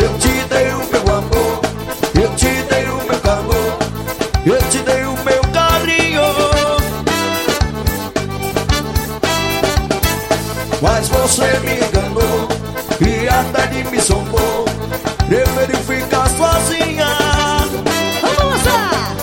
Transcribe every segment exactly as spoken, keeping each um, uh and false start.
Eu te dei o meu amor, eu te dei o meu calor, eu te dei o meu carinho. Mas você me enganou e até de me zombou. Preferiu ficar sozinha. Vamos lançar!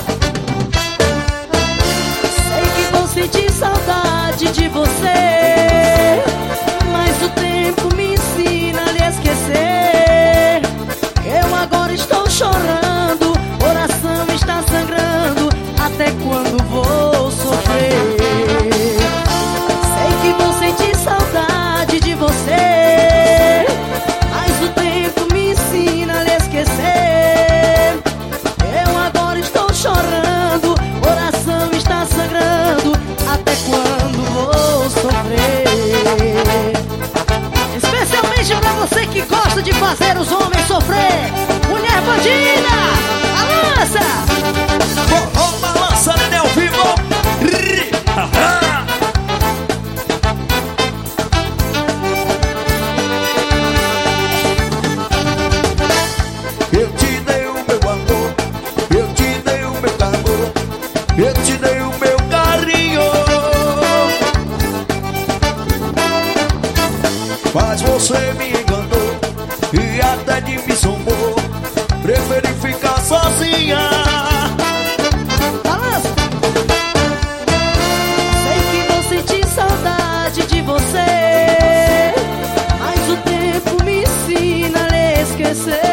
Sei que vou sentir saudade de você, mas o tempo me ensina a lhe esquecer. Eu agora estou chorando, coração está sangrando. Até quando vou sofrer? Sei que vou sentir saudade de você, mas o tempo me ensina a lhe esquecer. Eu agora estou chorando, coração está sangrando. Até quando vou sofrer? Especialmente pra você que gosta de fazer os homens sofrer. Mulher bandida, balança! Forró balança, né, ao vivo. Ri, ha, ha. Eu te dei o meu amor, eu te dei o meu calor, eu te dei o meu carinho. Mas você me enganou e até de me zombou. Preferi ficar sozinha. Balança! Sei que vou sentir saudade de você, mas o tempo me ensina a lhe esquecer.